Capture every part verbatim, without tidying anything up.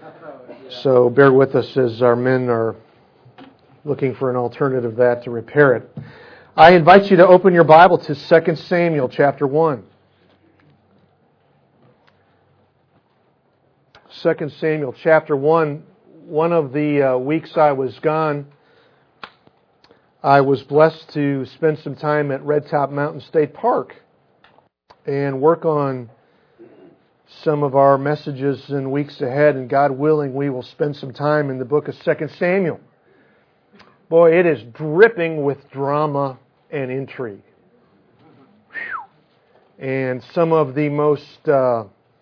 So bear with us as our men are looking for an alternative to that to repair it. I invite you to open your Bible to Second Samuel chapter one. Second Samuel chapter one. One of the uh, weeks I was gone, I was blessed to spend some time at Red Top Mountain State Park and work on some of our messages in weeks ahead, and God willing, we will spend some time in the book of Second Samuel. Boy, it is dripping with drama and intrigue. Whew. And some of the most, uh,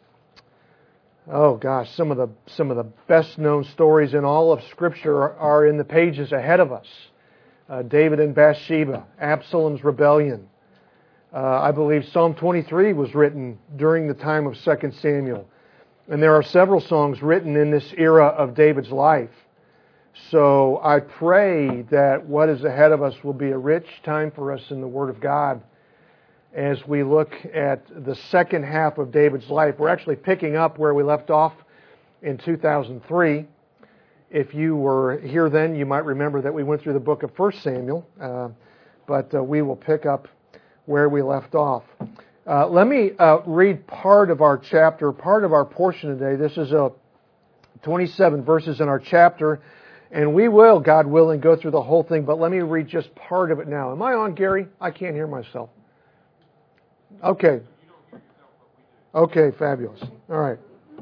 oh gosh, some of the some of the best known stories in all of Scripture are, are in the pages ahead of us. Uh, David and Bathsheba, Absalom's rebellion. Uh, I believe Psalm twenty-three was written during the time of Second Samuel. And there are several songs written in this era of David's life. So I pray that what is ahead of us will be a rich time for us in the Word of God as we look at the second half of David's life. We're actually picking up where we left off in two thousand three. If you were here then, you might remember that we went through the book of First Samuel. Uh, but uh, we will pick up where we left off. Uh, let me uh, read part of our chapter, part of our portion today. This is a twenty-seven verses in our chapter, and we will, God willing, go through the whole thing, but let me read just part of it now. Am I on, Gary? I can't hear myself. Okay. Okay, fabulous. All right.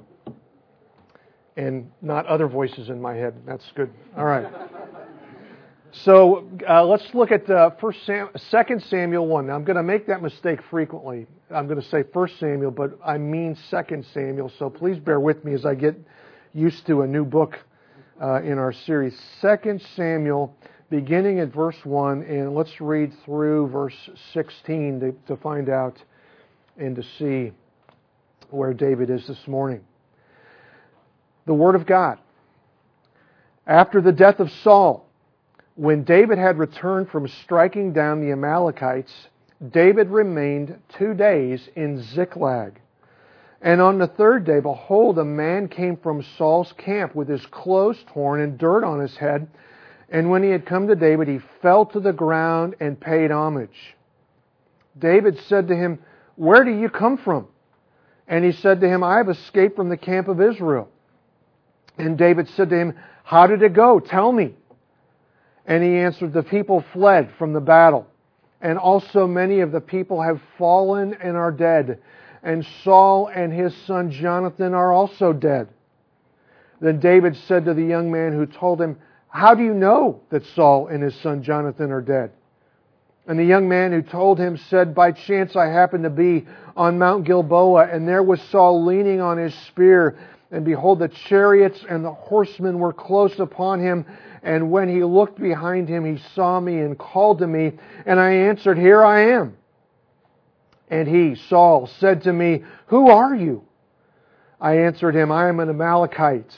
And not other voices in my head. That's good. All right. So uh, let's look at uh, First Sam- Second Samuel one. Now, I'm going to make that mistake frequently. I'm going to say First Samuel, but I mean Second Samuel. So please bear with me as I get used to a new book uh, in our series. Second Samuel, beginning at verse one, and let's read through verse sixteen to, to find out and to see where David is this morning. The Word of God. After the death of Saul, when David had returned from striking down the Amalekites, David remained two days in Ziklag. And on the third day, behold, a man came from Saul's camp with his clothes torn and dirt on his head. And when he had come to David, he fell to the ground and paid homage. David said to him, "Where do you come from?" And he said to him, "I have escaped from the camp of Israel." And David said to him, "How did it go? Tell me." And he answered, "The people fled from the battle, and also many of the people have fallen and are dead, and Saul and his son Jonathan are also dead." Then David said to the young man who told him, "How do you know that Saul and his son Jonathan are dead?" And the young man who told him said, "By chance I happened to be on Mount Gilboa, and there was Saul leaning on his spear, and behold, the chariots and the horsemen were close upon him. And when he looked behind him, he saw me and called to me. And I answered, 'Here I am.' And he, Saul, said to me, 'Who are you?' I answered him, 'I am an Amalekite.'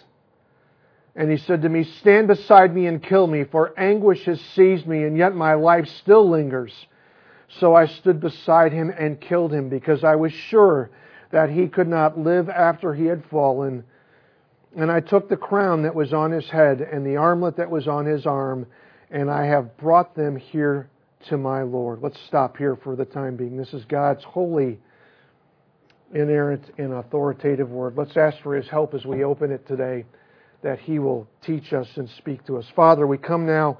And he said to me, 'Stand beside me and kill me, for anguish has seized me, and yet my life still lingers.' So I stood beside him and killed him, because I was sure that he could not live after he had fallen. And I took the crown that was on his head and the armlet that was on his arm, and I have brought them here to my Lord." Let's stop here for the time being. This is God's holy, inerrant, and authoritative Word. Let's ask for His help as we open it today, that He will teach us and speak to us. Father, we come now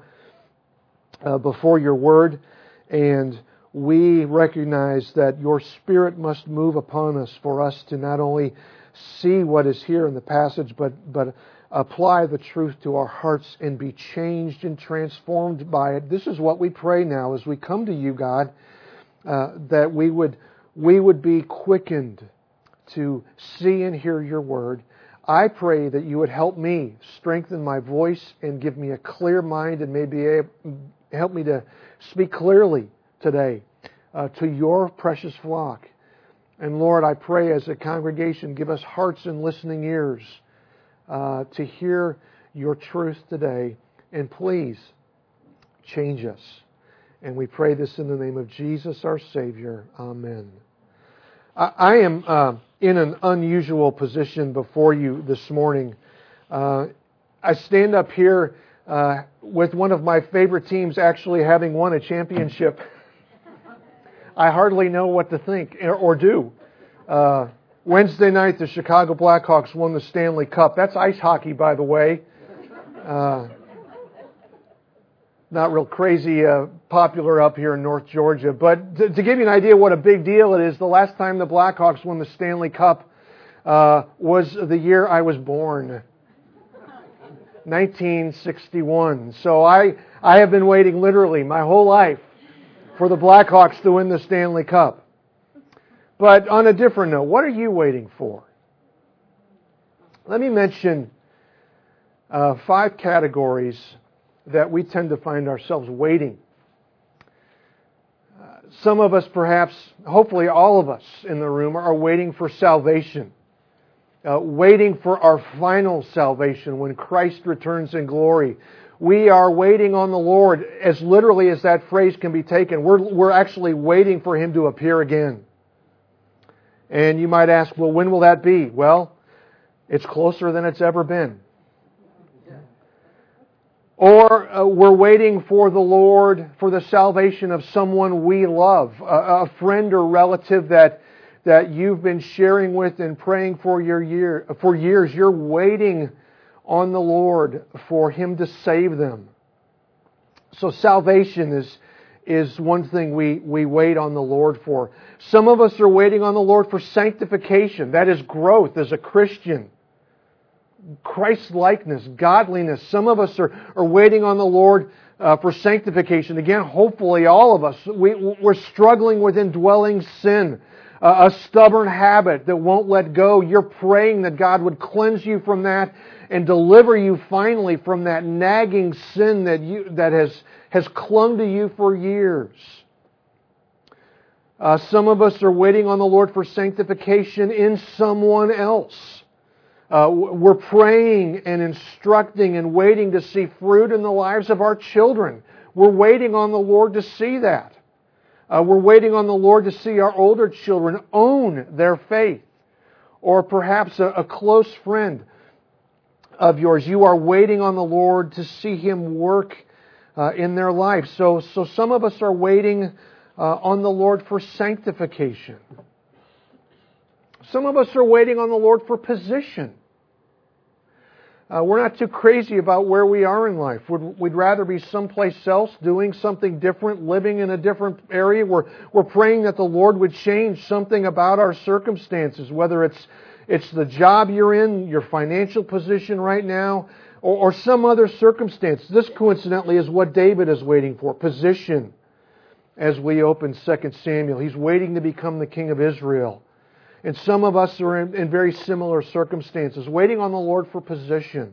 uh, before Your Word, and we recognize that Your Spirit must move upon us for us to not only see what is here in the passage, but but apply the truth to our hearts and be changed and transformed by it. This is what we pray now as we come to You, God, uh, that we would we would be quickened to see and hear Your Word. I pray that You would help me strengthen my voice and give me a clear mind, and maybe able, help me to speak clearly today uh, to Your precious flock. And Lord, I pray as a congregation, give us hearts and listening ears uh, to hear Your truth today. And please, change us. And we pray this in the name of Jesus, our Savior. Amen. I, I am uh, in an unusual position before you this morning. Uh, I stand up here uh, with one of my favorite teams actually having won a championship. I hardly know what to think or, or do. Uh, Wednesday night, the Chicago Blackhawks won the Stanley Cup. That's ice hockey, by the way. Uh, not real crazy uh, popular up here in North Georgia. But to, to give you an idea what a big deal it is, the last time the Blackhawks won the Stanley Cup uh, was the year I was born. nineteen sixty-one. So I, I have been waiting literally my whole life for the Blackhawks to win the Stanley Cup. But on a different note, what are you waiting for? Let me mention uh, five categories that we tend to find ourselves waiting. Uh, some of us, perhaps, hopefully all of us in the room, are waiting for salvation. Uh, waiting for our final salvation when Christ returns in glory. We are waiting on the Lord, as literally as that phrase can be taken. We're, we're actually waiting for Him to appear again. And you might ask, well, when will that be? Well, it's closer than it's ever been. Or uh, we're waiting for the Lord for the salvation of someone we love, a, a friend or relative that that you've been sharing with and praying for your year for years. You're waiting on the Lord for Him to save them. So salvation is is one thing we, we wait on the Lord for. Some of us are waiting on the Lord for sanctification. That is growth as a Christian. Christ-likeness, godliness. Some of us are, are waiting on the Lord uh, for sanctification. Again, hopefully all of us. We, we're struggling with indwelling sin. Uh, a stubborn habit that won't let go. You're praying that God would cleanse you from that and deliver you finally from that nagging sin that you that has, has clung to you for years. Uh, some of us are waiting on the Lord for sanctification in someone else. Uh, we're praying and instructing and waiting to see fruit in the lives of our children. We're waiting on the Lord to see that. Uh, we're waiting on the Lord to see our older children own their faith. Or perhaps a, a close friend of yours. You are waiting on the Lord to see Him work uh, in their life. So, so some of us are waiting uh, on the Lord for sanctification. Some of us are waiting on the Lord for position. Uh, we're not too crazy about where we are in life. We'd, we'd rather be someplace else, doing something different, living in a different area. We're, we're praying that the Lord would change something about our circumstances, whether it's it's the job you're in, your financial position right now, or, or some other circumstance. This, coincidentally, is what David is waiting for, position, as we open Second Samuel. He's waiting to become the king of Israel. And some of us are in, in very similar circumstances, waiting on the Lord for position.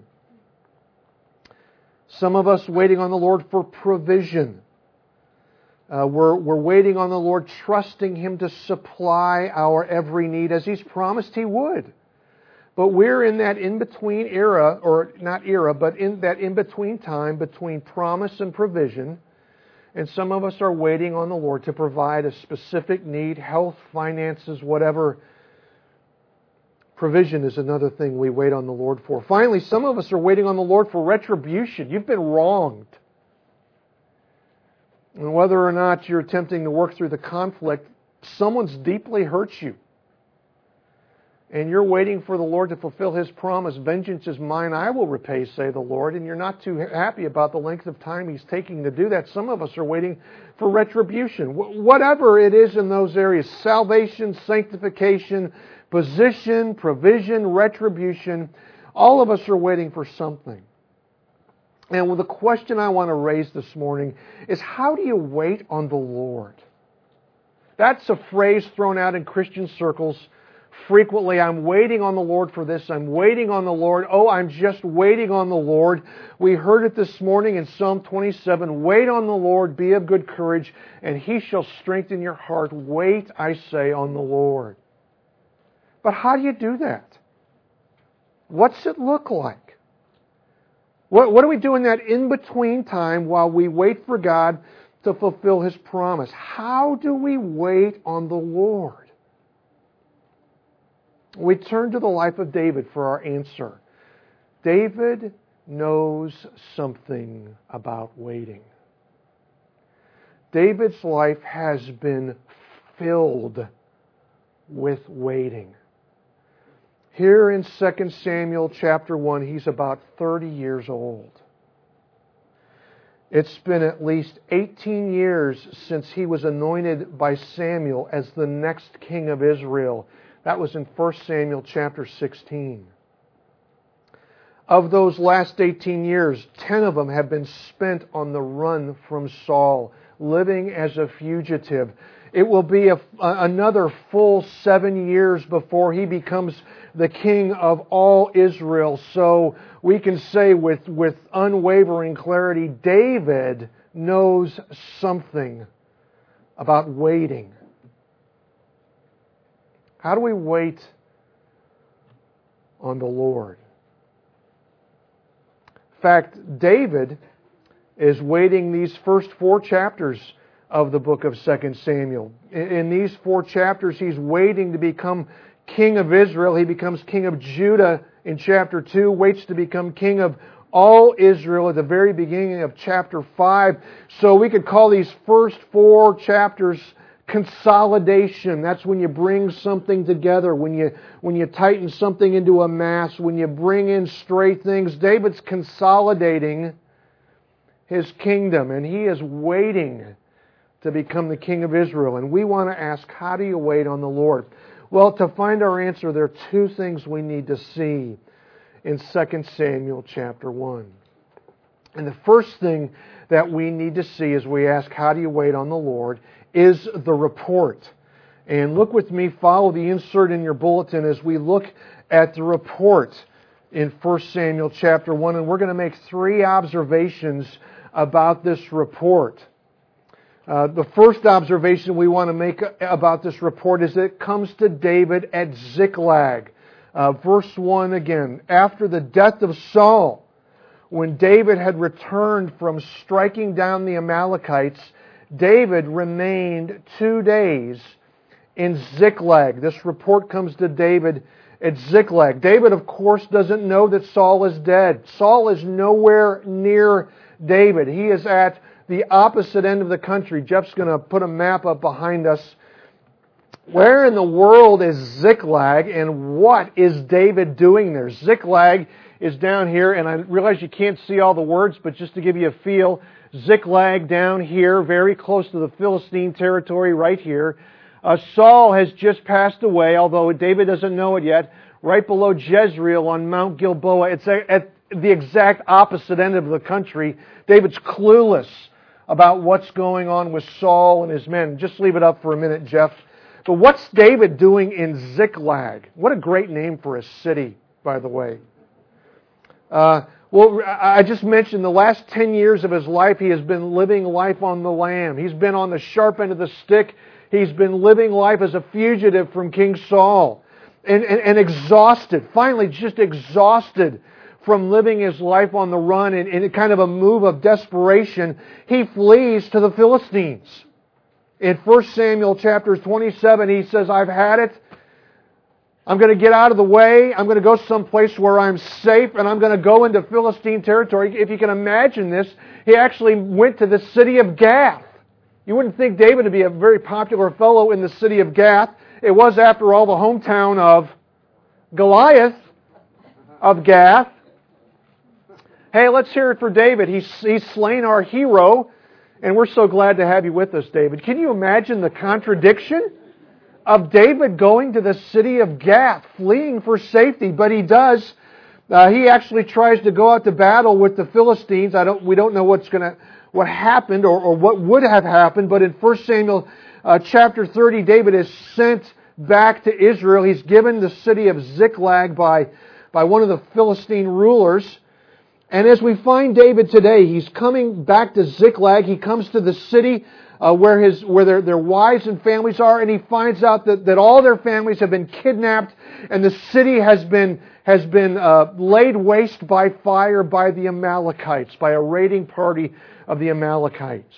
Some of us waiting on the Lord for provision. Uh, we're, we're waiting on the Lord, trusting Him to supply our every need as He's promised He would. But we're in that in-between era, or not era, but in that in-between time between promise and provision. And some of us are waiting on the Lord to provide a specific need, health, finances, whatever. Provision is another thing we wait on the Lord for. Finally, some of us are waiting on the Lord for retribution. You've been wronged. And whether or not you're attempting to work through the conflict, someone's deeply hurt you. And you're waiting for the Lord to fulfill His promise. Vengeance is mine, I will repay, say the Lord. And you're not too happy about the length of time He's taking to do that. Some of us are waiting for retribution. Whatever it is in those areas, salvation, sanctification, position, provision, retribution, all of us are waiting for something. And the question I want to raise this morning is, how do you wait on the Lord? That's a phrase thrown out in Christian circles frequently. I'm waiting on the Lord for this. I'm waiting on the Lord. Oh, I'm just waiting on the Lord. We heard it this morning in Psalm twenty-seven. Wait on the Lord, be of good courage, and He shall strengthen your heart. Wait, I say, on the Lord. But how do you do that? What's it look like? What, what do we do in that in-between time while we wait for God to fulfill His promise? How do we wait on the Lord? We turn to the life of David for our answer. David knows something about waiting. David's life has been filled with waiting. Here in Second Samuel chapter one, he's about thirty years old. It's been at least eighteen years since he was anointed by Samuel as the next king of Israel. That was in First Samuel chapter sixteen. Of those last eighteen years, ten of them have been spent on the run from Saul, living as a fugitive. It will be a, another full seven years before he becomes the king of all Israel. So we can say with, with unwavering clarity, David knows something about waiting. How do we wait on the Lord? In fact, David is waiting these first four chapters of the book of Second Samuel. In these four chapters, he's waiting to become king of Israel. He becomes king of Judah in chapter two, waits to become king of all Israel at the very beginning of chapter five. So we could call these first four chapters consolidation. That's when you bring something together, when you when you tighten something into a mass, when you bring in stray things. David's consolidating his kingdom, and he is waiting to become the king of Israel. And we want to ask, how do you wait on the Lord? Well, to find our answer, there are two things we need to see in Second Samuel chapter one. And the first thing that we need to see as we ask, how do you wait on the Lord, is the report. And look with me, follow the insert in your bulletin as we look at the report in First Samuel chapter one. And we're going to make three observations about this report. Uh, the first observation we want to make about this report is that it comes to David at Ziklag. Uh, verse one again. After the death of Saul, when David had returned from striking down the Amalekites, David remained two days in Ziklag. This report comes to David at Ziklag. David, of course, doesn't know that Saul is dead. Saul is nowhere near David. He is at the opposite end of the country. Jeff's going to put a map up behind us. Where in the world is Ziklag, and what is David doing there? Ziklag is down here, and I realize you can't see all the words, but just to give you a feel, Ziklag down here, very close to the Philistine territory right here. Uh, Saul has just passed away, although David doesn't know it yet, right below Jezreel on Mount Gilboa. It's at the exact opposite end of the country. David's clueless about what's going on with Saul and his men. Just leave it up for a minute, Jeff. But what's David doing in Ziklag? What a great name for a city, by the way. Uh, well, I just mentioned the last ten years of his life, he has been living life on the lam. He's been on the sharp end of the stick. He's been living life as a fugitive from King Saul. And, and, and exhausted, finally just exhausted from living his life on the run in, in kind of a move of desperation, he flees to the Philistines. In First Samuel chapter twenty-seven, he says, I've had it. I'm going to get out of the way. I'm going to go someplace where I'm safe, and I'm going to go into Philistine territory. If you can imagine this, he actually went to the city of Gath. You wouldn't think David would be a very popular fellow in the city of Gath. It was, after all, the hometown of Goliath of Gath. Hey, let's hear it for David. He's, he's slain our hero, and we're so glad to have you with us, David. Can you imagine the contradiction of David going to the city of Gath, fleeing for safety? But he does. Uh, he actually tries to go out to battle with the Philistines. I don't. We don't know what's going to what happened or, or what would have happened. But in First Samuel uh, chapter thirty, David is sent back to Israel. He's given the city of Ziklag by by one of the Philistine rulers. And as we find David today, he's coming back to Ziklag. He comes to the city uh, where his where their, their wives and families are, and he finds out that, that all their families have been kidnapped, and the city has been has been uh, laid waste by fire by the Amalekites, by a raiding party of the Amalekites.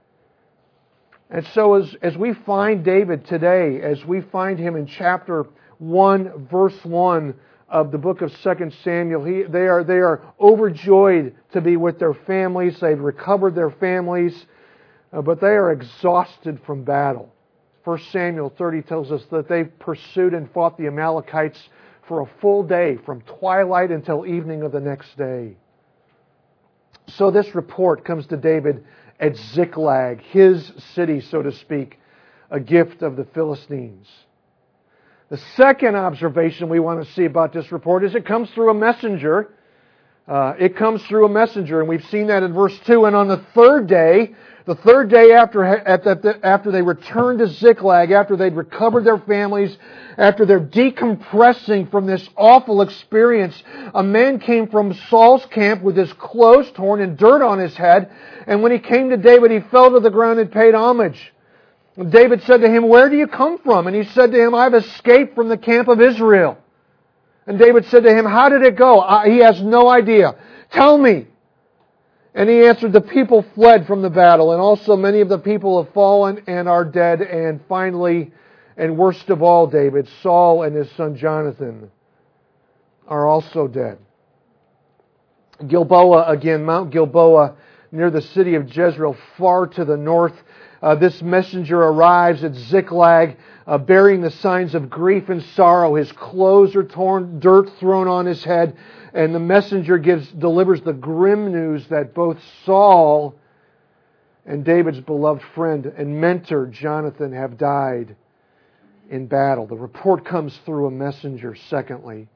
And so as, as we find David today, as we find him in chapter one, verse one of the book of Second Samuel. He, they are they are overjoyed to be with their families. They've recovered their families, uh, but they are exhausted from battle. First Samuel thirty tells us that they pursued and fought the Amalekites for a full day, from twilight until evening of the next day. So this report comes to David at Ziklag, his city, so to speak, a gift of the Philistines. The second observation we want to see about this report is it comes through a messenger. Uh, it comes through a messenger, and we've seen that in verse two. And on the third day, the third day after at the, after they returned to Ziklag, after they'd recovered their families, after they're decompressing from this awful experience, a man came from Saul's camp with his clothes torn and dirt on his head. And when he came to David, he fell to the ground and paid homage. David said to him, "Where do you come from?" And he said to him, "I've escaped from the camp of Israel." And David said to him, "How did it go?" He has no idea. "Tell me." And he answered, "The people fled from the battle, and also many of the people have fallen and are dead. And finally, and worst of all, David, Saul and his son Jonathan are also dead." Gilboa again, Mount Gilboa, near the city of Jezreel, far to the north. Uh, this messenger arrives at Ziklag, uh, bearing the signs of grief and sorrow. His clothes are torn, dirt thrown on his head, and the messenger gives delivers the grim news that both Saul and David's beloved friend and mentor Jonathan have died in battle. The report comes through a messenger, secondly.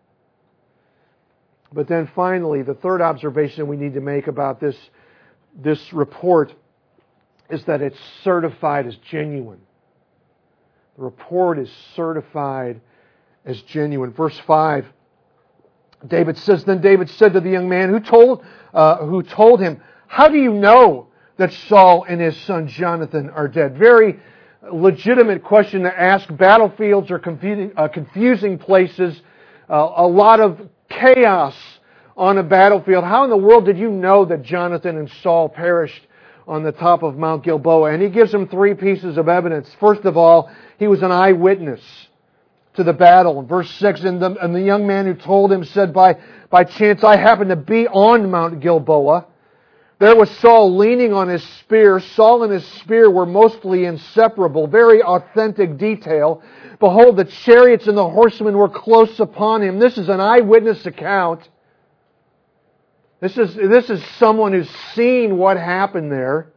But then finally, the third observation we need to make about this, this report is that it's certified as genuine. The report is certified as genuine. Verse five, David says, "Then David said to the young man who told uh, who told him, 'How do you know that Saul and his son Jonathan are dead?'" Very legitimate question to ask. Battlefields are confusing, uh, confusing places. Uh, a lot of chaos on a battlefield. How in the world did you know that Jonathan and Saul perished on the top of Mount Gilboa? And he gives him three pieces of evidence. First of all, he was an eyewitness to the battle. In verse six, and the, and the young man who told him said, by, by chance I happened to be on Mount Gilboa. There was Saul leaning on his spear. Saul and his spear were mostly inseparable. Very authentic detail. Behold, the chariots and the horsemen were close upon him. This is an eyewitness account. This is, this is someone who's seen what happened there.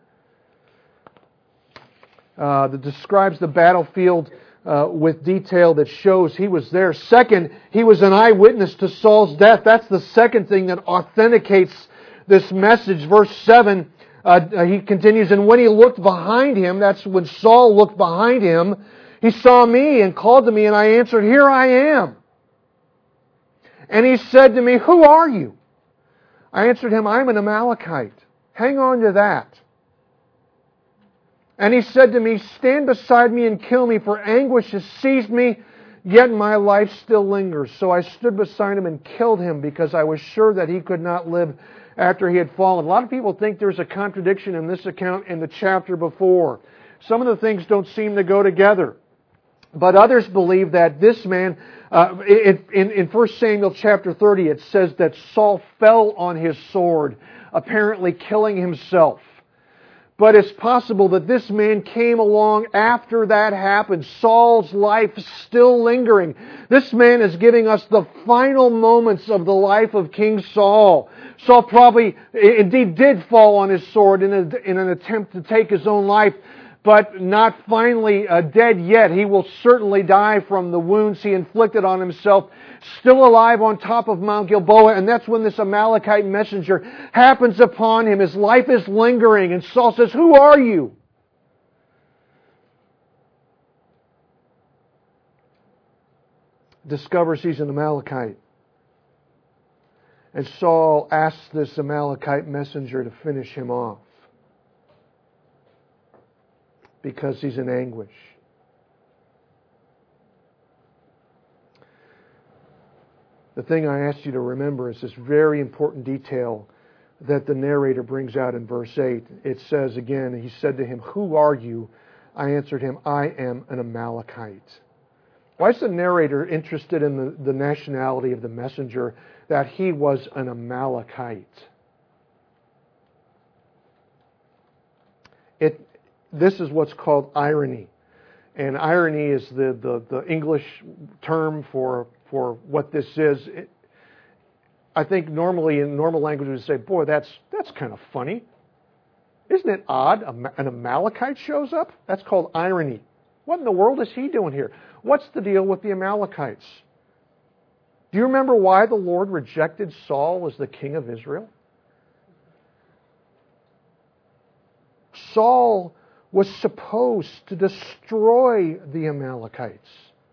Uh, that describes the battlefield uh, with detail that shows he was there. Second, he was an eyewitness to Saul's death. That's the second thing that authenticates this message. Verse seven, uh, he continues, "And when he looked behind him," that's when Saul looked behind him, "he saw me and called to me, and I answered, 'Here I am.' And he said to me, 'Who are you?' I answered him, 'I'm an Amalekite.'" Hang on to that. "And he said to me, 'Stand beside me and kill me, for anguish has seized me, yet my life still lingers.' So I stood beside him and killed him, because I was sure that he could not live after he had fallen." A lot of people think there's a contradiction in this account and the chapter before. Some of the things don't seem to go together. But others believe that this man, uh, in, in First Samuel chapter thirty, it says that Saul fell on his sword, apparently killing himself. But it's possible that this man came along after that happened. Saul's life still lingering. This man is giving us the final moments of the life of King Saul. Saul probably, indeed, did fall on his sword in, a, in an attempt to take his own life, but not finally uh, dead yet. He will certainly die from the wounds he inflicted on himself, still alive on top of Mount Gilboa. And that's when this Amalekite messenger happens upon him. His life is lingering, and Saul says, "Who are you?" Discovers he's an Amalekite. And Saul asks this Amalekite messenger to finish him off, because he's in anguish. The thing I asked you to remember is this very important detail that the narrator brings out in verse eight. It says again, he said to him, "Who are you?" I answered him, "I am an Amalekite." Why is the narrator interested in the, the nationality of the messenger, that he was an Amalekite? It, this is what's called irony. And irony is the, the, the English term for, for what this is. It, I think normally in normal language we would say, boy, that's, that's kind of funny. Isn't it odd an Amalekite shows up? That's called irony. What in the world is he doing here? What's the deal with the Amalekites? Do you remember why the Lord rejected Saul as the king of Israel? Saul was supposed to destroy the Amalekites.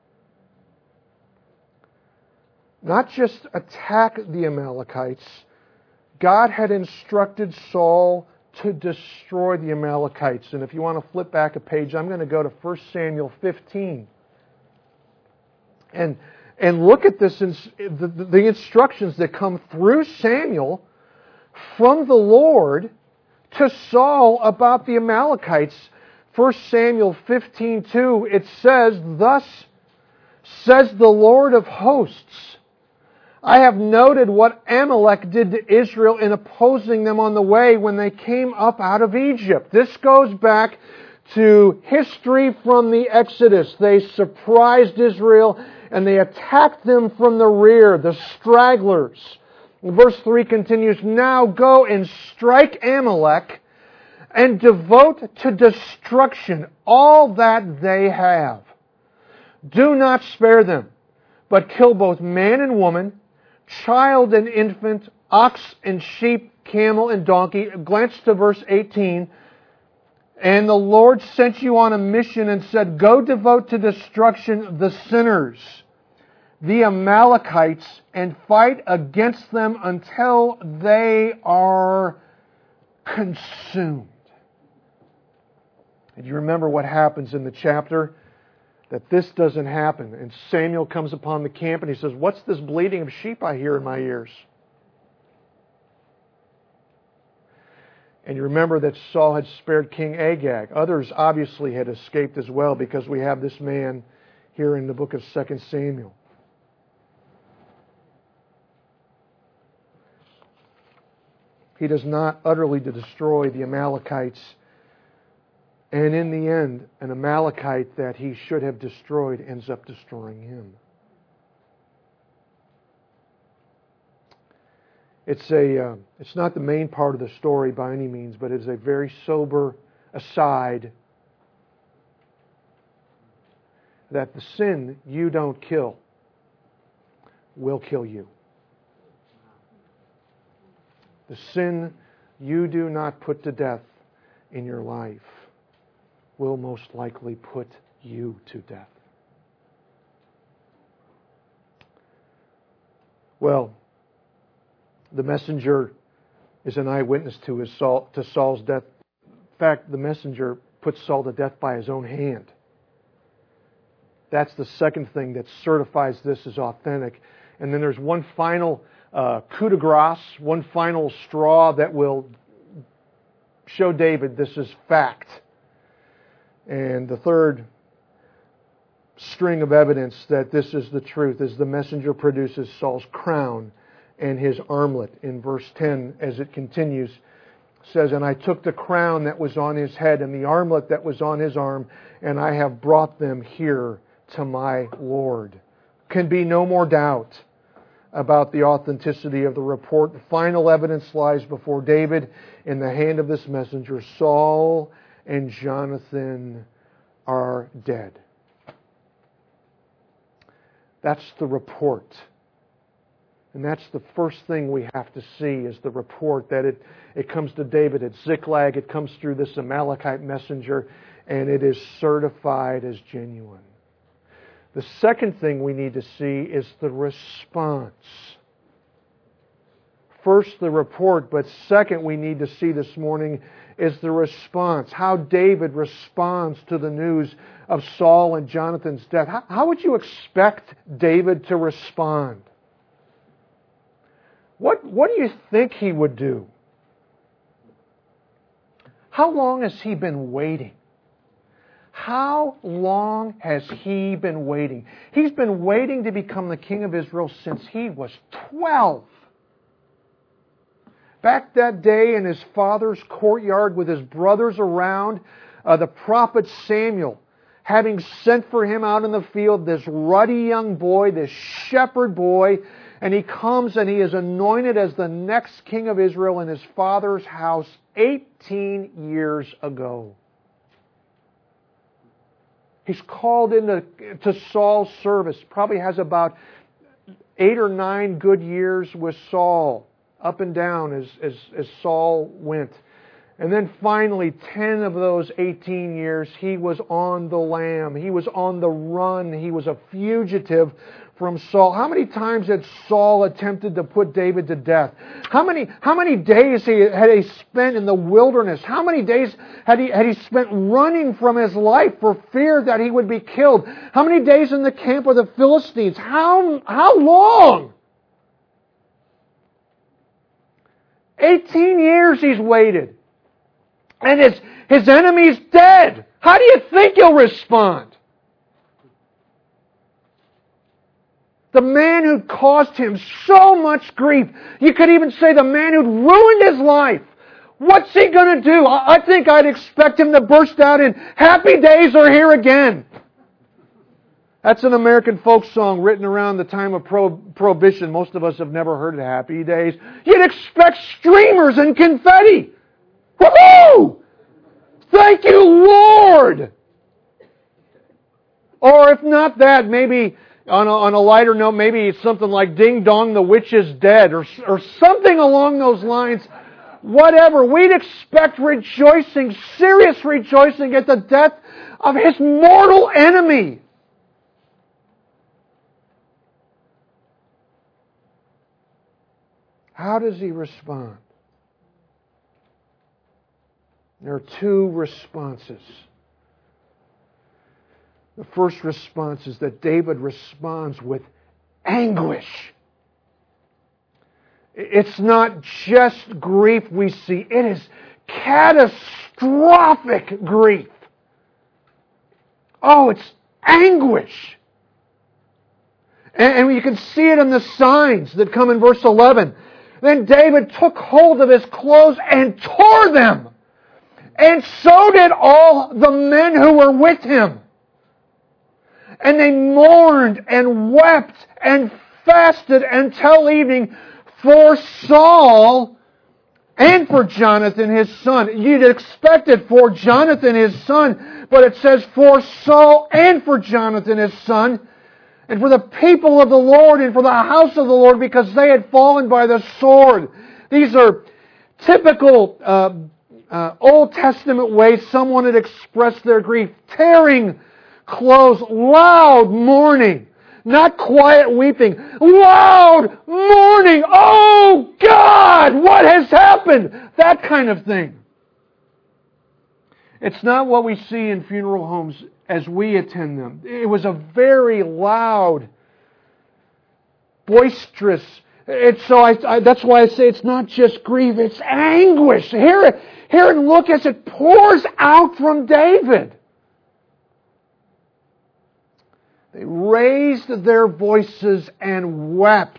Not just attack the Amalekites. God had instructed Saul to destroy the Amalekites. And if you want to flip back a page, I'm going to go to First Samuel fifteen. And, and look at this, the, the instructions that come through Samuel from the Lord to Saul about the Amalekites. First Samuel fifteen two, it says, "Thus says the Lord of hosts, I have noted what Amalek did to Israel in opposing them on the way when they came up out of Egypt." This goes back to history from the Exodus. They surprised Israel and they attacked them from the rear, the stragglers. Verse three continues, "Now go and strike Amalek and devote to destruction all that they have. Do not spare them, but kill both man and woman, child and infant, ox and sheep, camel and donkey." Glance to verse eighteen. "And the Lord sent you on a mission and said, go devote to destruction the sinners, the Amalekites, and fight against them until they are consumed." And you remember what happens in the chapter? That this doesn't happen. And Samuel comes upon the camp and he says, "What's this bleating of sheep I hear in my ears?" And you remember that Saul had spared King Agag. Others obviously had escaped as well, because we have this man here in the book of Second Samuel. He does not utterly destroy the Amalekites. And in the end, an Amalekite that he should have destroyed ends up destroying him. It's a, uh, it's not the main part of the story by any means, but it's a very sober aside that the sin you don't kill will kill you. The sin you do not put to death in your life will most likely put you to death. Well, the messenger is an eyewitness to his Saul, to Saul's death. In fact, the messenger put Saul to death by his own hand. That's the second thing that certifies this as authentic. And then there's one final uh, coup de grace, one final straw that will show David this is fact. And the third string of evidence that this is the truth is the messenger produces Saul's crown and his armlet. In verse ten, as it continues, says, "And I took the crown that was on his head and the armlet that was on his arm, and I have brought them here to my Lord." Can be no more doubt about the authenticity of the report. The final evidence lies before David in the hand of this messenger. Saul and Jonathan are dead. That's the report. And that's the first thing we have to see, is the report that it, it comes to David at Ziklag, it comes through this Amalekite messenger, and it is certified as genuine. The second thing we need to see is the response. First, the report, but second, we need to see this morning is the response. How David responds to the news of Saul and Jonathan's death. How, how would you expect David to respond? What, what do you think he would do? How long has he been waiting? how long has he been waiting? He's been waiting to become the king of Israel since he was twelve. Back that day in his father's courtyard with his brothers around, uh, the prophet Samuel, having sent for him out in the field, this ruddy young boy, this shepherd boy, and he comes and he is anointed as the next king of Israel in his father's house eighteen years ago. He's called into to Saul's service, probably has about eight or nine good years with Saul, up and down as, as, as Saul went. And then finally, ten of those eighteen years, he was on the lam. He was on the run. He was a fugitive from Saul. How many times had Saul attempted to put David to death? How many, how many days he, had he spent in the wilderness? How many days had he, had he spent running from his life for fear that he would be killed? How many days in the camp of the Philistines? How, how long? eighteen years he's waited. And his, his enemy's dead. How do you think he'll respond? The man who caused him so much grief. You could even say the man who ruined his life. What's he going to do? I think I'd expect him to burst out in, "Happy days are here again." That's an American folk song written around the time of pro- Prohibition. Most of us have never heard of Happy Days. You'd expect streamers and confetti. Woohoo! Thank you, Lord! Or if not that, maybe on a, on a lighter note, maybe it's something like "Ding Dong, the Witch is Dead," or, or something along those lines. Whatever. We'd expect rejoicing, serious rejoicing at the death of his mortal enemy. How does he respond? There are two responses. The first response is that David responds with anguish. It's not just grief we see, it is catastrophic grief. Oh, it's anguish. And you can see it in the signs that come in verse eleven. Then David took hold of his clothes and tore them. And so did all the men who were with him. And they mourned and wept and fasted until evening for Saul and for Jonathan his son. You'd expect it for Jonathan his son, but it says for Saul and for Jonathan his son, and for the people of the Lord and for the house of the Lord, because they had fallen by the sword. These are typical uh, uh, Old Testament ways someone had expressed their grief. Tearing clothes, loud mourning, not quiet weeping. Loud mourning. Oh God, what has happened? That kind of thing. It's not what we see in funeral homes as we attend them. It was a very loud, boisterous. It's so I, I, that's why I say it's not just grief; it's anguish. Hear it, hear it, and look as it pours out from David. They raised their voices and wept.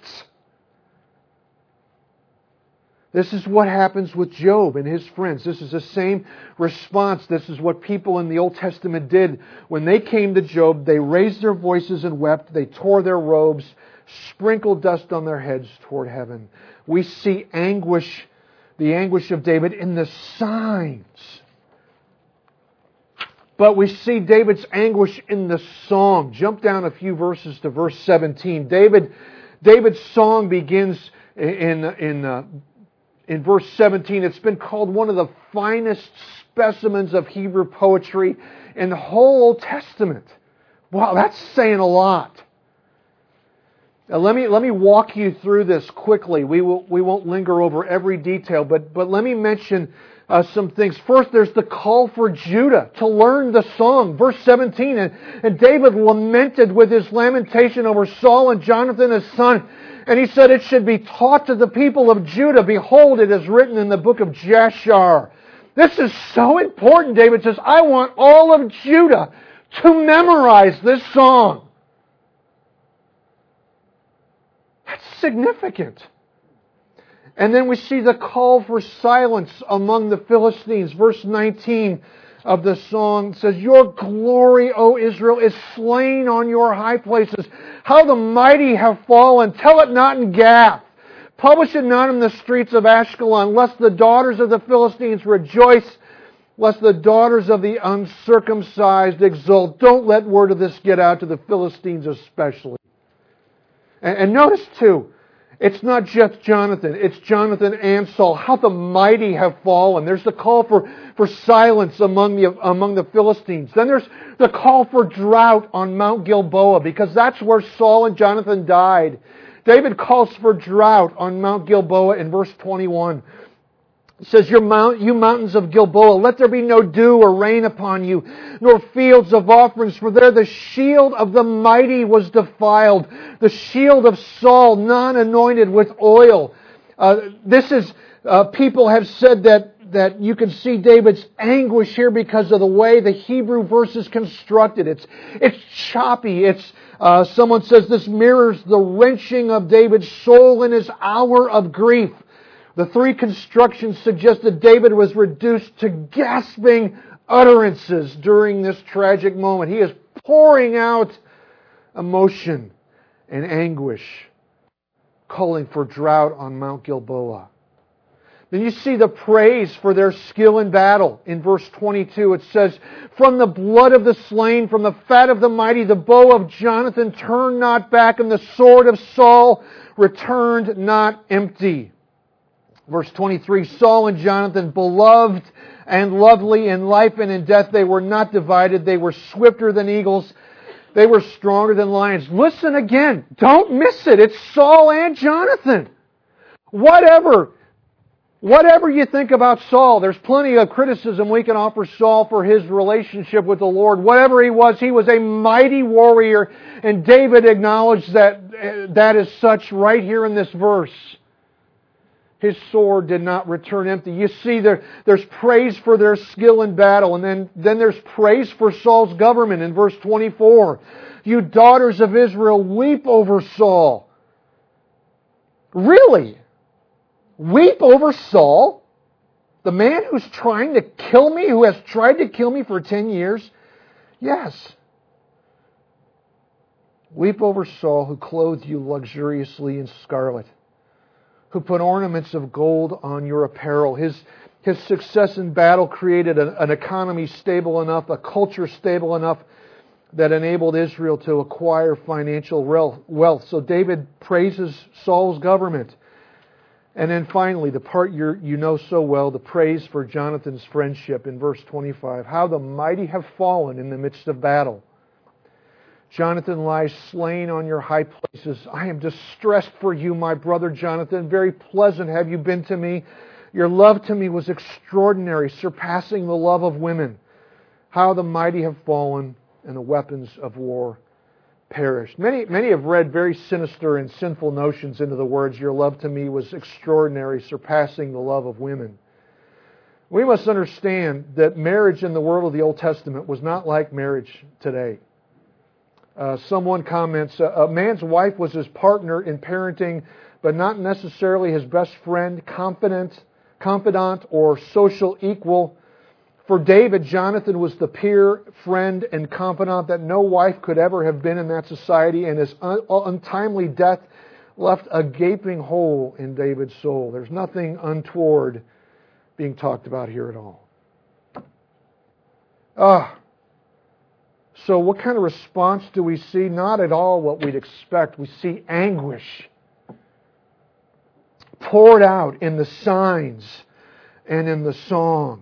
This is what happens with Job and his friends. This is the same response. This is what people in the Old Testament did. When they came to Job, they raised their voices and wept. They tore their robes, sprinkled dust on their heads toward heaven. We see anguish, the anguish of David in the signs. But we see David's anguish in the song. Jump down a few verses to verse seventeen. David, David's song begins in, in, uh, in verse seventeen. It's been called one of the finest specimens of Hebrew poetry in the whole Old Testament. Wow, that's saying a lot. Now let me let me walk you through this quickly. We will we won't linger over every detail, but but let me mention Uh, some things. First, there's the call for Judah to learn the song. Verse seventeen, and, and David lamented with his lamentation over Saul and Jonathan his son. And he said it should be taught to the people of Judah. Behold, it is written in the book of Jashar. This is so important. David says, I want all of Judah to memorize this song. That's significant. And then we see the call for silence among the Philistines. Verse nineteen of the song says, Your glory, O Israel, is slain on your high places. How the mighty have fallen. Tell it not in Gath. Publish it not in the streets of Ashkelon, lest the daughters of the Philistines rejoice, lest the daughters of the uncircumcised exult. Don't let word of this get out to the Philistines especially. And, and notice too, it's not just Jonathan, it's Jonathan and Saul. How the mighty have fallen. There's the call for, for silence among the, among the Philistines. Then there's the call for drought on Mount Gilboa, because that's where Saul and Jonathan died. David calls for drought on Mount Gilboa in verse twenty-one. It says, Your mount, you mountains of Gilboa, let there be no dew or rain upon you, nor fields of offerings, for there the shield of the mighty was defiled, the shield of Saul, none anointed with oil. Uh, this is, uh, people have said that, that you can see David's anguish here because of the way the Hebrew verse is constructed. It's, it's choppy. It's, uh, someone says this mirrors the wrenching of David's soul in his hour of grief. The three constructions suggest that David was reduced to gasping utterances during this tragic moment. He is pouring out emotion and anguish, calling for drought on Mount Gilboa. Then you see the praise for their skill in battle. In verse twenty-two it says, From the blood of the slain, from the fat of the mighty, the bow of Jonathan turned not back, and the sword of Saul returned not empty. Verse twenty-three, Saul and Jonathan, beloved and lovely in life and in death, they were not divided. They were swifter than eagles. They were stronger than lions. Listen again. Don't miss it. It's Saul and Jonathan. Whatever, whatever you think about Saul, there's plenty of criticism we can offer Saul for his relationship with the Lord. Whatever he was, he was a mighty warrior, and David acknowledged that that is such right here in this verse. His sword did not return empty. You see, there, there's praise for their skill in battle. And then, then there's praise for Saul's government in verse twenty-four. You daughters of Israel, weep over Saul. Really? Weep over Saul? The man who's trying to kill me, who has tried to kill me for ten years? Yes. Weep over Saul, who clothed you luxuriously in scarlet, who put ornaments of gold on your apparel. His, his success in battle created an, an economy stable enough, a culture stable enough that enabled Israel to acquire financial wealth. So David praises Saul's government. And then finally, the part you you know so well, the praise for Jonathan's friendship in verse twenty-five. How the mighty have fallen in the midst of battle. Jonathan lies slain on your high places. I am distressed for you, my brother Jonathan. Very pleasant have you been to me. Your love to me was extraordinary, surpassing the love of women. How the mighty have fallen, and the weapons of war perished. Many, many have read very sinister and sinful notions into the words, your love to me was extraordinary, surpassing the love of women. We must understand that marriage in the world of the Old Testament was not like marriage today. Uh, someone comments, a man's wife was his partner in parenting, but not necessarily his best friend, confidant, confidant, or social equal. For David, Jonathan was the peer, friend, and confidant that no wife could ever have been in that society, and his un- untimely death left a gaping hole in David's soul. There's nothing untoward being talked about here at all. Ah. So what kind of response do we see? Not at all what we'd expect. We see anguish poured out in the signs and in the song.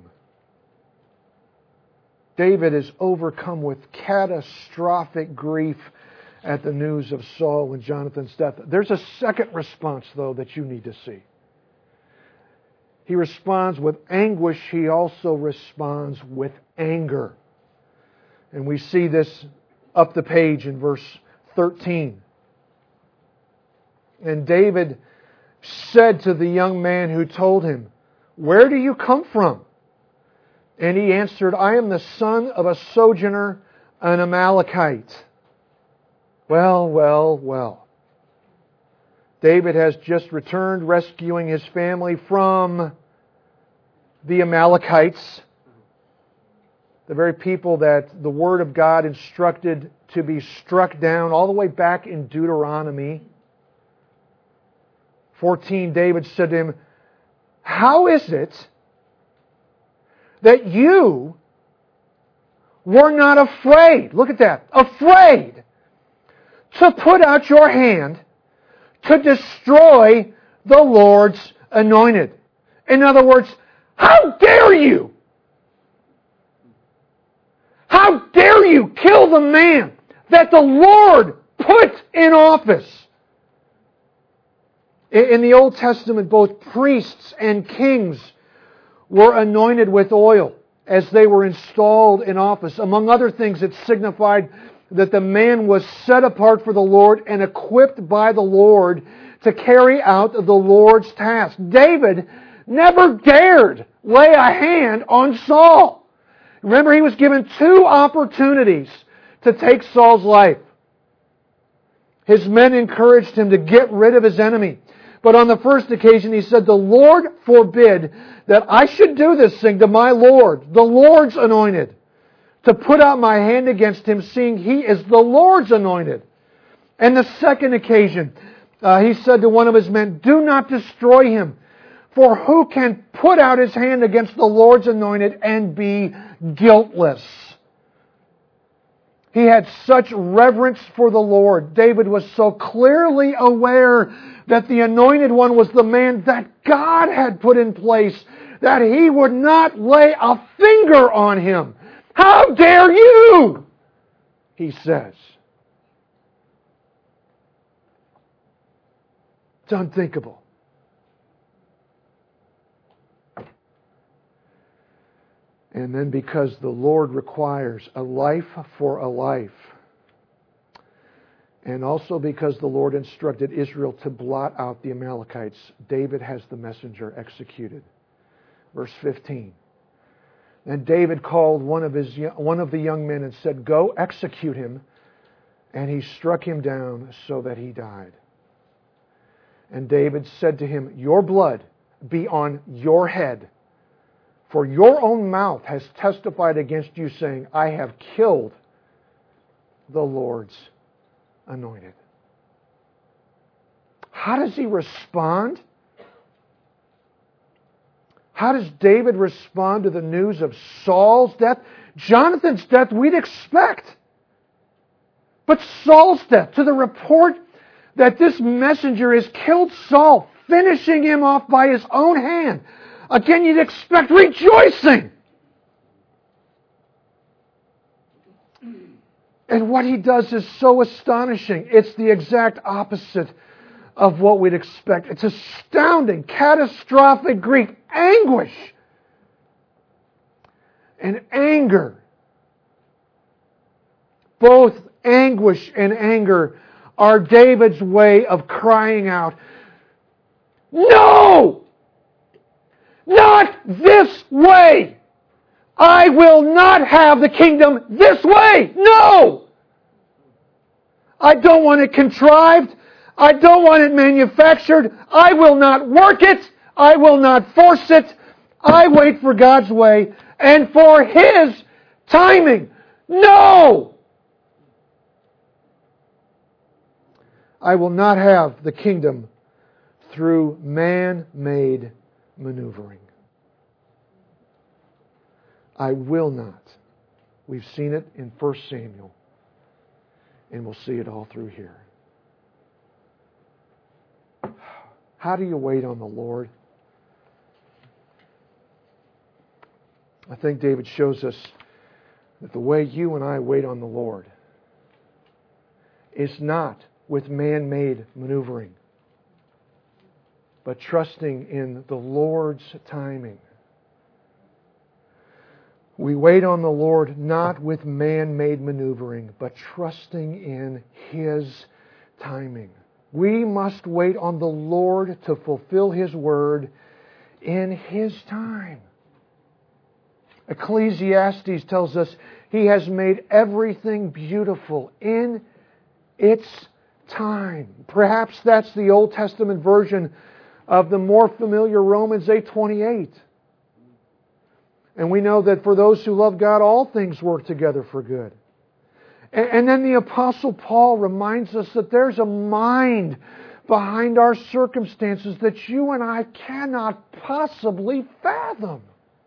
David is overcome with catastrophic grief at the news of Saul and Jonathan's death. There's a second response, though, that you need to see. He responds with anguish. He also responds with anger. And we see this up the page in verse thirteen. And David said to the young man who told him, Where do you come from? And he answered, I am the son of a sojourner, an Amalekite. Well, well, well. David has just returned, rescuing his family from the Amalekites, the very people that the Word of God instructed to be struck down all the way back in Deuteronomy fourteen. David said to him, how is it that you were not afraid, look at that, afraid to put out your hand to destroy the Lord's anointed? In other words, how dare you? How dare you kill the man that the Lord put in office? In the Old Testament, both priests and kings were anointed with oil as they were installed in office. Among other things, it signified that the man was set apart for the Lord and equipped by the Lord to carry out the Lord's task. David never dared lay a hand on Saul. Remember, he was given two opportunities to take Saul's life. His men encouraged him to get rid of his enemy. But on the first occasion, he said, the Lord forbid that I should do this thing to my Lord, the Lord's anointed, to put out my hand against him, seeing he is the Lord's anointed. And the second occasion, uh, he said to one of his men, do not destroy him. For who can put out his hand against the Lord's anointed and be guiltless? He had such reverence for the Lord. David was so clearly aware that the anointed one was the man that God had put in place, that he would not lay a finger on him. How dare you? He says. It's unthinkable. And then because the Lord requires a life for a life, and also because the Lord instructed Israel to blot out the Amalekites, David has the messenger executed. Verse fifteen. And David called one of his one of the young men and said, go execute him. And he struck him down so that he died. And David said to him, your blood be on your head. For your own mouth has testified against you, saying, I have killed the Lord's anointed. How does he respond? How does David respond to the news of Saul's death? Jonathan's death we'd expect. But Saul's death, to the report that this messenger has killed Saul, finishing him off by his own hand. Again, you'd expect rejoicing. And what he does is so astonishing. It's the exact opposite of what we'd expect. It's astounding, catastrophic grief, anguish, and anger. Both anguish and anger are David's way of crying out, no! Not this way! I will not have the kingdom this way! No! I don't want it contrived. I don't want it manufactured. I will not work it. I will not force it. I wait for God's way and for His timing. No! I will not have the kingdom through man-made maneuvering. I will not. We've seen it in First Samuel, and we'll see it all through here. How do you wait on the Lord? I think David shows us that the way you and I wait on the Lord is not with man-made maneuvering, but trusting in the Lord's timing. We wait on the Lord not with man-made maneuvering, but trusting in His timing. We must wait on the Lord to fulfill His word in His time. Ecclesiastes tells us He has made everything beautiful in its time. Perhaps that's the Old Testament version of the more familiar Romans eight twenty-eight. And we know that for those who love God, all things work together for good. And then the Apostle Paul reminds us that there's a mind behind our circumstances that you and I cannot possibly fathom.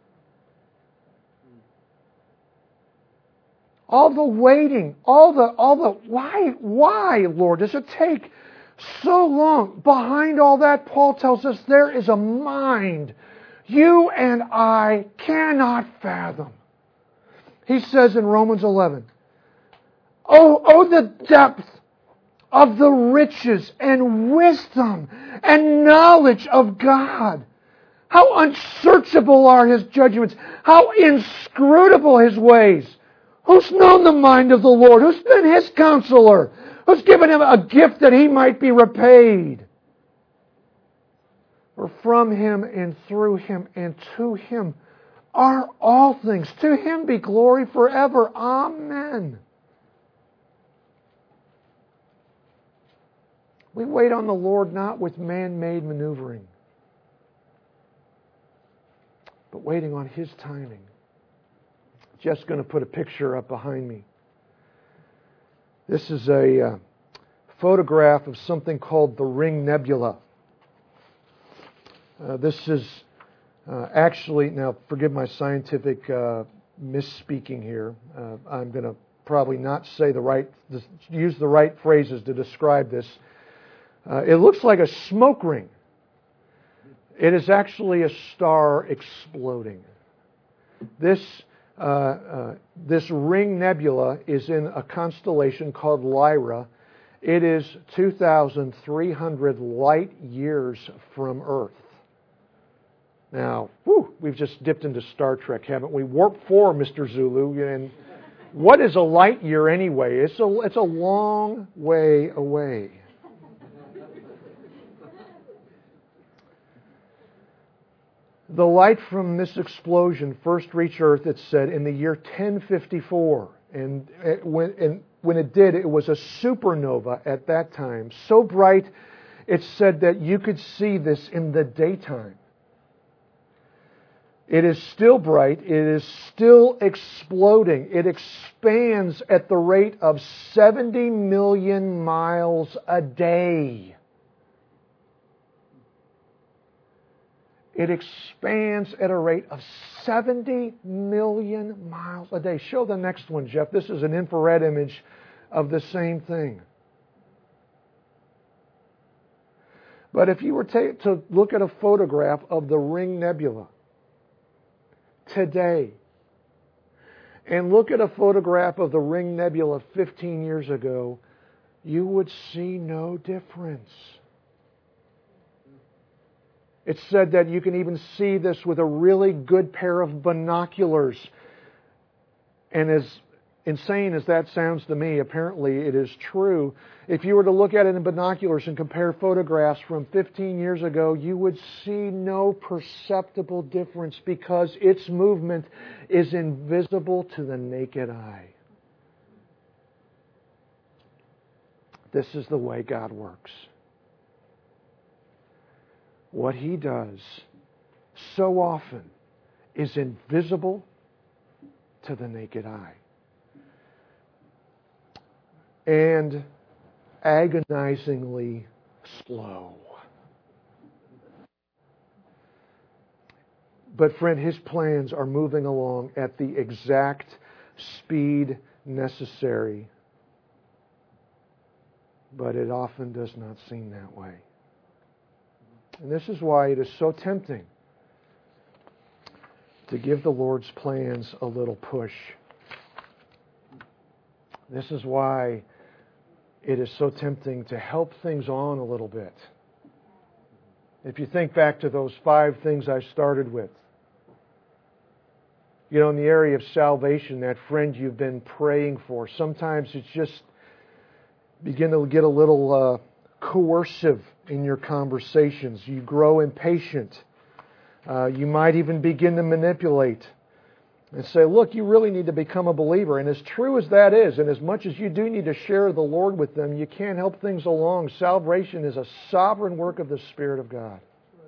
All the waiting, all the, all the, why, why, Lord, does it take so long? Behind all that, Paul tells us there is a mind you and I cannot fathom. He says in Romans eleven, Oh, oh, the depth of the riches and wisdom and knowledge of God. How unsearchable are His judgments. How inscrutable His ways. Who's known the mind of the Lord? Who's been His counselor? Who's given Him a gift that He might be repaid? For from Him and through Him and to Him are all things. To Him be glory forever. Amen. We wait on the Lord not with man-made maneuvering, but waiting on His timing. Just going to put a picture up behind me. This is a uh, photograph of something called the Ring Nebula. Uh, this is uh, actually, now forgive my scientific uh, misspeaking here. Uh, I'm going to probably not say the right, use the right phrases to describe this. Uh, it looks like a smoke ring. It is actually a star exploding. This uh, uh, this ring nebula is in a constellation called Lyra. It is two thousand three hundred light years from Earth. Now, whew, we've just dipped into Star Trek, haven't we? Warp four, Mister Zulu. And what is a light year anyway? It's a it's a long way away. The light from this explosion first reached Earth, it said, in the year ten fifty-four. And it, when, and when it did, it was a supernova at that time. So bright, it said that you could see this in the daytime. It is still bright. It is still exploding. It expands at the rate of seventy million miles a day. It expands at a rate of seventy million miles a day. Show the next one, Jeff. This is an infrared image of the same thing. But if you were to, to look at a photograph of the Ring Nebula today, and look at a photograph of the Ring Nebula fifteen years ago, you would see no difference. It's said that you can even see this with a really good pair of binoculars. And as insane as that sounds to me, apparently it is true. If you were to look at it in binoculars and compare photographs from fifteen years ago, you would see no perceptible difference because its movement is invisible to the naked eye. This is the way God works. What He does so often is invisible to the naked eye. And agonizingly slow. But friend, His plans are moving along at the exact speed necessary. But it often does not seem that way. And this is why it is so tempting to give the Lord's plans a little push. This is why it is so tempting to help things on a little bit. If you think back to those five things I started with, you know, in the area of salvation, that friend you've been praying for, sometimes it's just begin to get a little uh, coercive in your conversations. You grow impatient. Uh, you might even begin to manipulate. and say, look, you really need to become a believer. And as true as that is, and as much as you do need to share the Lord with them, you can't help things along. Salvation is a sovereign work of the Spirit of God.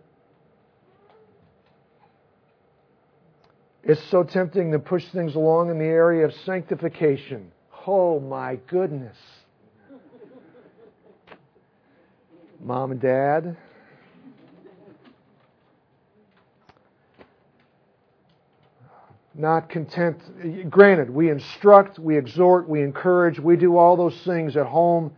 It's so tempting to push things along in the area of sanctification. Oh my goodness. Mom and Dad, not content. Granted, we instruct, we exhort, we encourage, we do all those things at home.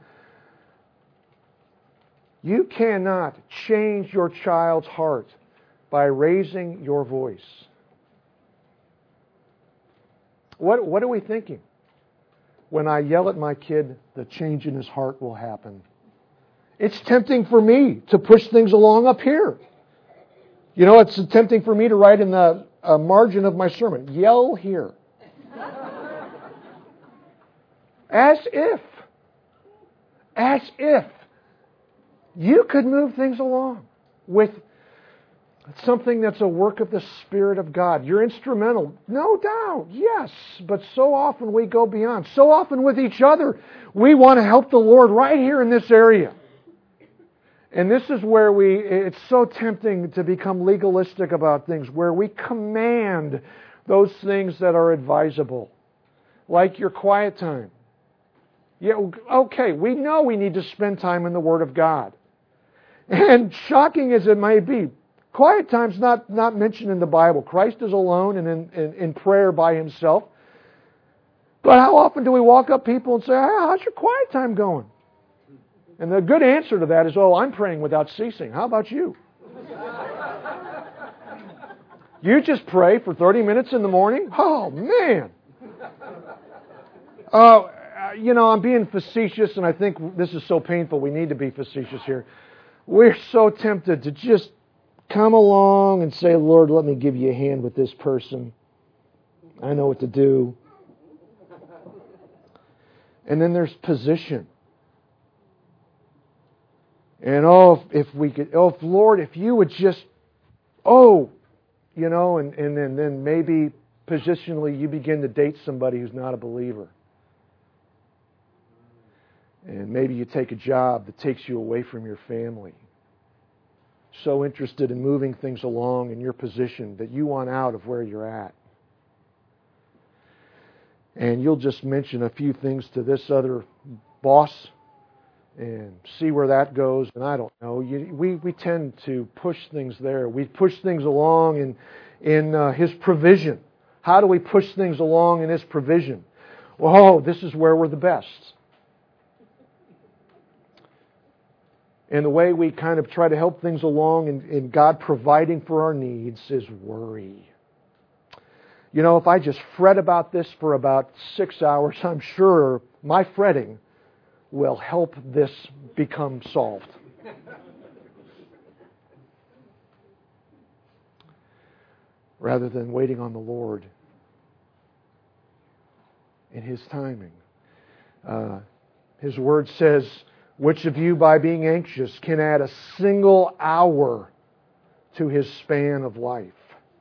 You cannot change your child's heart by raising your voice. What, what are we thinking? When I yell at my kid, the change in his heart will happen. It's tempting for me to push things along up here. You know, it's tempting for me to write in the uh, margin of my sermon, yell here. As if, as if you could move things along with something that's a work of the Spirit of God. You're instrumental, no doubt, yes, but so often we go beyond. So often with each other, we want to help the Lord right here in this area. And this is where we, it's so tempting to become legalistic about things, where we command those things that are advisable, like your quiet time. Yeah, okay, we know we need to spend time in the Word of God. And shocking as it may be, quiet time's not, not mentioned in the Bible. Christ is alone and in, in, in prayer by Himself. But how often do we walk up people and say, hey, how's your quiet time going? And the good answer to that is, oh, I'm praying without ceasing. How about you? You just pray for thirty minutes in the morning? Oh, man. Uh, you know, I'm being facetious, and I think this is so painful. We need to be facetious here. We're so tempted to just come along and say, Lord, let me give you a hand with this person. I know what to do. And then there's position. And oh, if, if we could, oh, if, Lord, if you would just, oh, you know, and, and then, then maybe positionally you begin to date somebody who's not a believer. And maybe you take a job that takes you away from your family. So interested in moving things along in your position that you want out of where you're at. And you'll just mention a few things to this other boss and see where that goes. And I don't know. You, we, we tend to push things there. We push things along in, in uh, His provision. How do we push things along in His provision? Well, oh, this is where we're the best. And the way we kind of try to help things along in, in God providing for our needs is worry. You know, if I just fret about this for about six hours, I'm sure my fretting will help this become solved. Rather than waiting on the Lord in His timing. Uh, His Word says, which of you by being anxious can add a single hour to his span of life?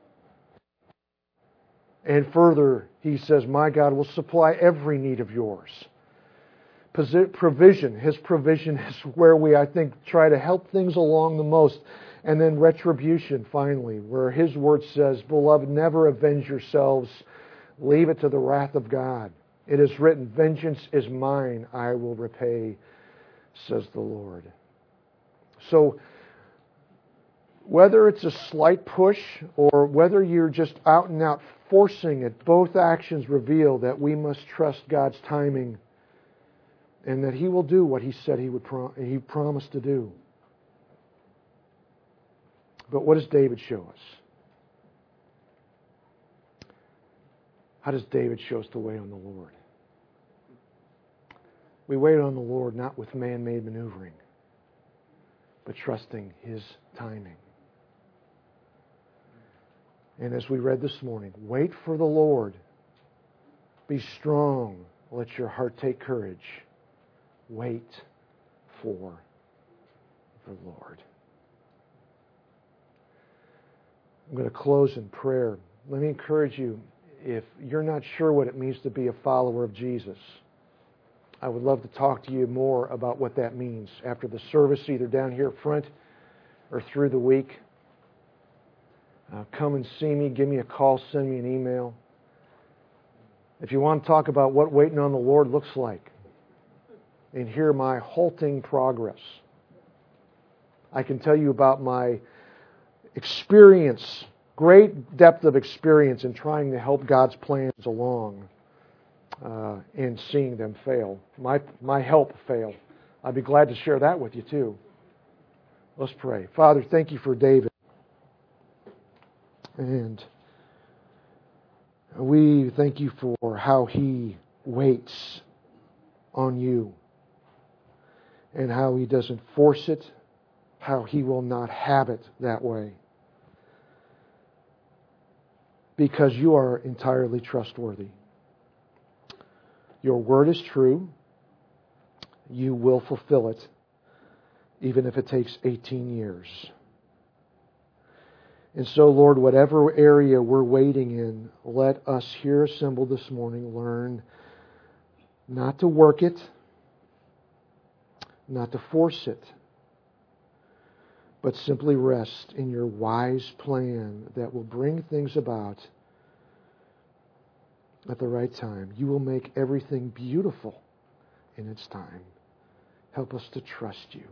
And further, He says, my God will supply every need of yours. Provision, His provision is where we, I think, try to help things along the most. And then retribution, finally, where His Word says, beloved, never avenge yourselves. Leave it to the wrath of God. It is written, vengeance is mine, I will repay, says the Lord. So, whether it's a slight push or whether you're just out and out forcing it, both actions reveal that we must trust God's timing and that He will do what He said He would pro- He promised to do. But what does David show us? How does David show us to wait on the Lord? We wait on the Lord not with man-made maneuvering, but trusting His timing. And as we read this morning, wait for the Lord. Be strong. Let your heart take courage. Wait for the Lord. I'm going to close in prayer. Let me encourage you, if you're not sure what it means to be a follower of Jesus, I would love to talk to you more about what that means after the service, either down here up front or through the week. Uh, come and see me, give me a call, send me an email. If you want to talk about what waiting on the Lord looks like and hear my halting progress, I can tell you about my experience, great depth of experience in trying to help God's plans along uh, and seeing them fail. My, my help fail. I'd be glad to share that with you too. Let's pray. Father, thank you for David. And we thank you for how he waits on you and how he doesn't force it, how he will not have it that way. Because you are entirely trustworthy. Your word is true. You will fulfill it, even if it takes eighteen years. And so, Lord, whatever area we're waiting in, let us here assembled this morning learn not to work it, not to force it, but simply rest in your wise plan that will bring things about at the right time. You will make everything beautiful in its time. Help us to trust you.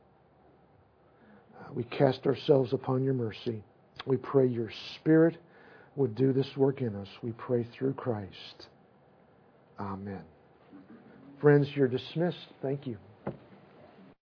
Uh, we cast ourselves upon your mercy. We pray your Spirit would do this work in us. We pray through Christ. Amen. Friends, you're dismissed. Thank you.